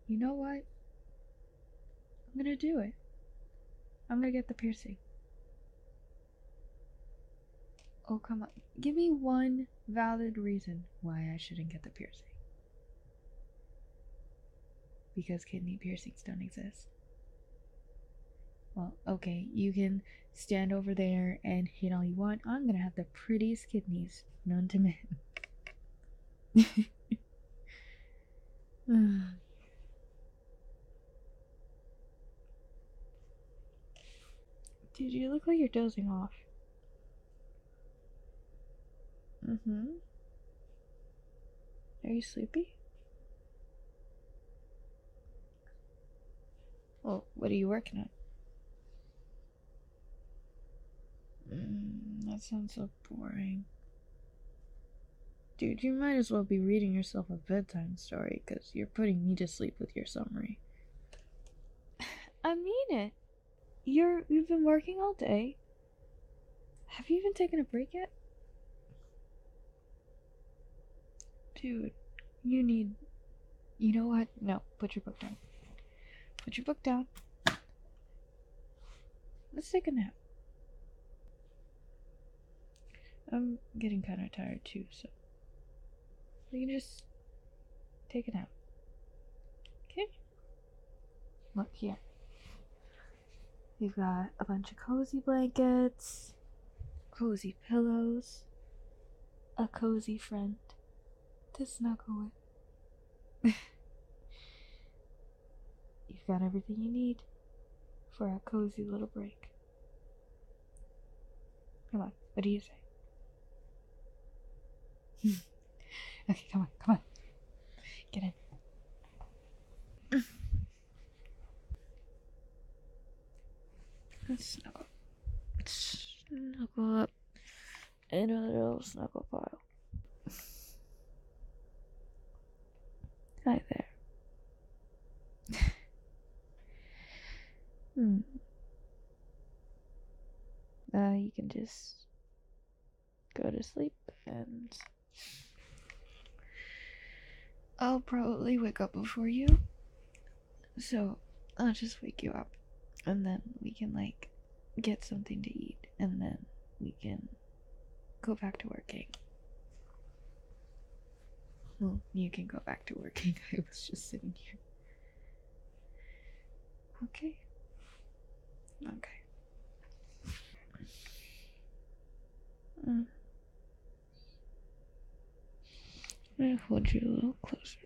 You know what? I'm gonna do it. I'm gonna get the piercing. Oh, come on. Give me one valid reason why I shouldn't get the piercing. Because kidney piercings don't exist. Well, okay, you can stand over there and hit all you want. I'm gonna have the prettiest kidneys known to man. Dude, you look like you're dozing off. Mm-hmm. Are you sleepy? Well, what are you working on? That sounds so boring. Dude, you might as well be reading yourself a bedtime story, because you're putting me to sleep with your summary. I mean it. You've been working all day. Have you even taken a break yet? Dude, you need... You know what? No, put your book down. Put your book down. Let's take a nap. I'm getting kind of tired too, so we can just take a nap. Okay? Look here. We've got a bunch of cozy blankets, cozy pillows, a cozy friend to snuggle with. You've got everything you need for a cozy little break. Come on, what do you say? Okay, come on. Get in. Let's snuggle. Snuggle up in a little snuggle pile. Hi there. You can just go to sleep and I'll probably wake up before you. So I'll just wake you up and then we can like get something to eat and then we can go back to working. Well, you can go back to working. I was just sitting here. Okay. I'm gonna hold you a little closer.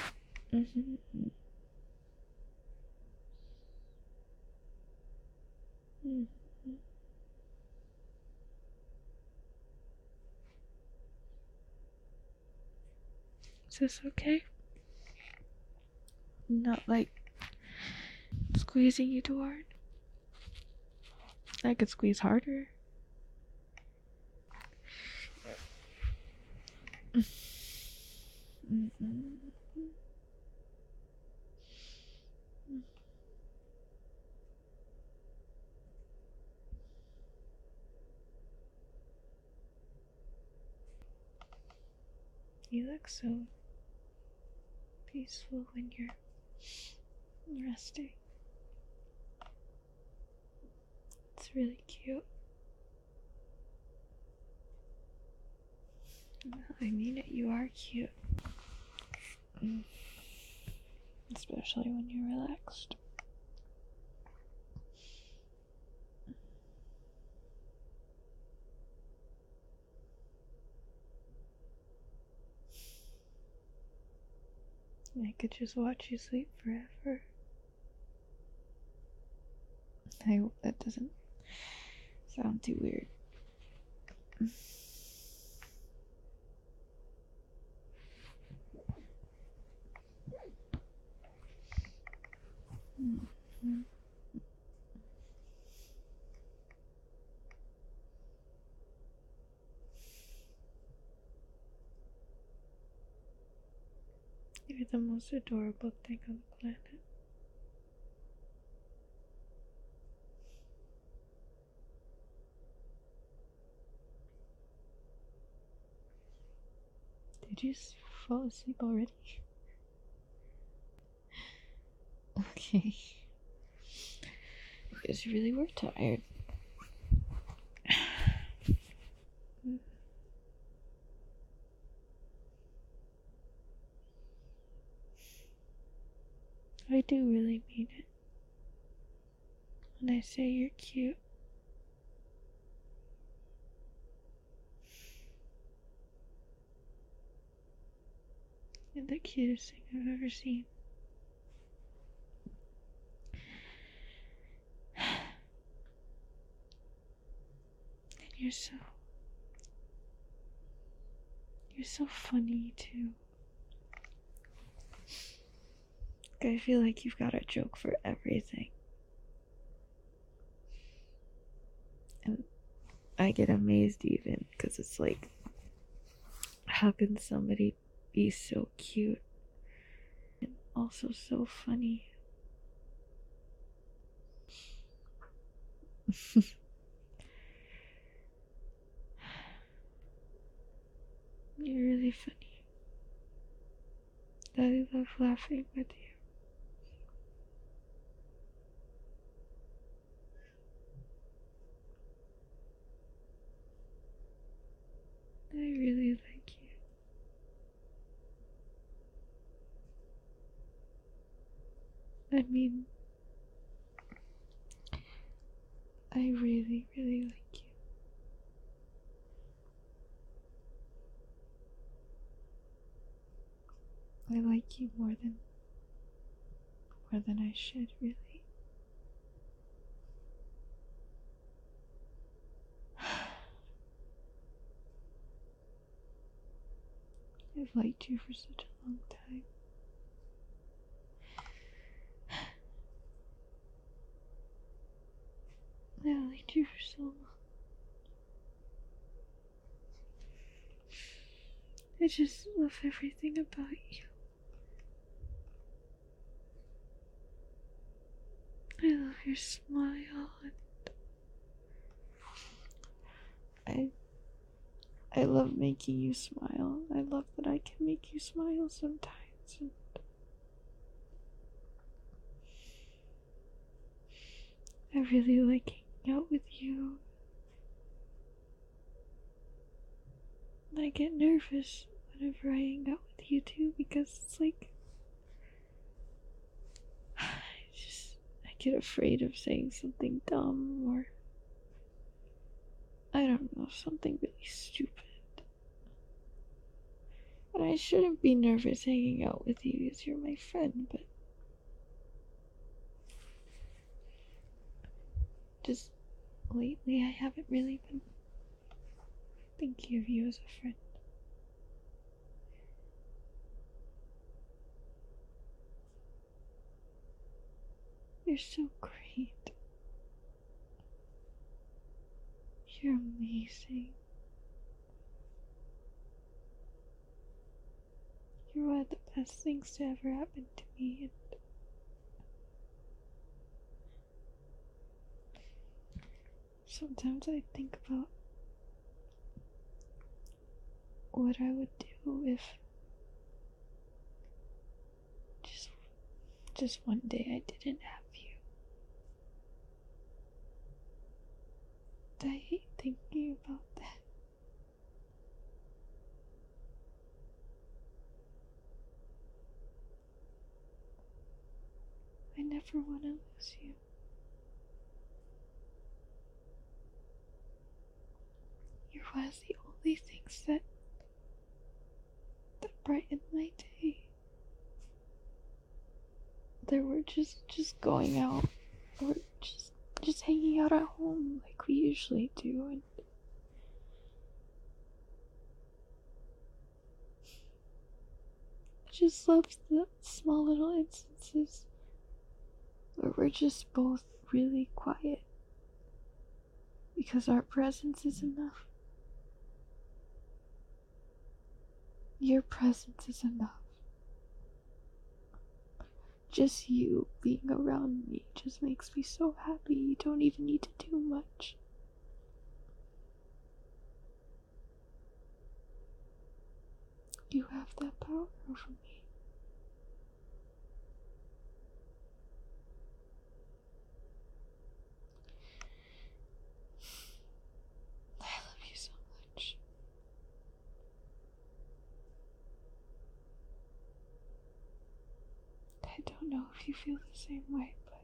Is this okay? Not like squeezing you too hard? I could squeeze harder. You look so peaceful when you're resting. It's really cute. I mean it, you are cute. Especially when you're relaxed. I could just watch you sleep forever. I hope that doesn't sound too weird. You're the most adorable thing on the planet. Did you fall asleep already? Okay. Because you really were tired. I do really mean it when I say you're cute. You're the cutest thing I've ever seen. And you're so funny too. I feel like you've got a joke for everything. And I get amazed even, because it's like, how can somebody be so cute and also so funny? You're really funny. I love laughing with you. I really like you. I mean, I really, really like you. I like you more than I should, really. I've liked you for such a long time. I liked you for so long. I just love everything about you. I love your smile, and I love making you smile. I love that I can make you smile sometimes. And I really like hanging out with you. And I get nervous whenever I hang out with you too, because it's like I get afraid of saying something dumb, or I don't know, something really stupid. And I shouldn't be nervous hanging out with you because you're my friend, but just lately I haven't really been thinking of you as a friend. You're so great. You're amazing. You're one of the best things to ever happen to me, and sometimes I think about what I would do if just one day I didn't have you. I hate thinking about that. I never want to lose you. You're one of the only things that brighten my day. There were just going out, or just hanging out at home like we usually do, and I just love the small little instances where we're just both really quiet because our presence is enough. Your presence is enough. Just you being around me just makes me so happy. You don't even need to do much. You have that power over me. don't know if you feel the same way, but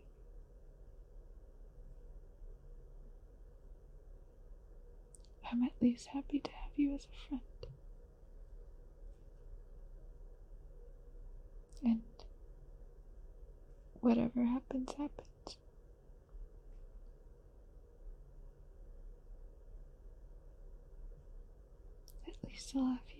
I'm at least happy to have you as a friend. And whatever happens, happens. At least I'll have you.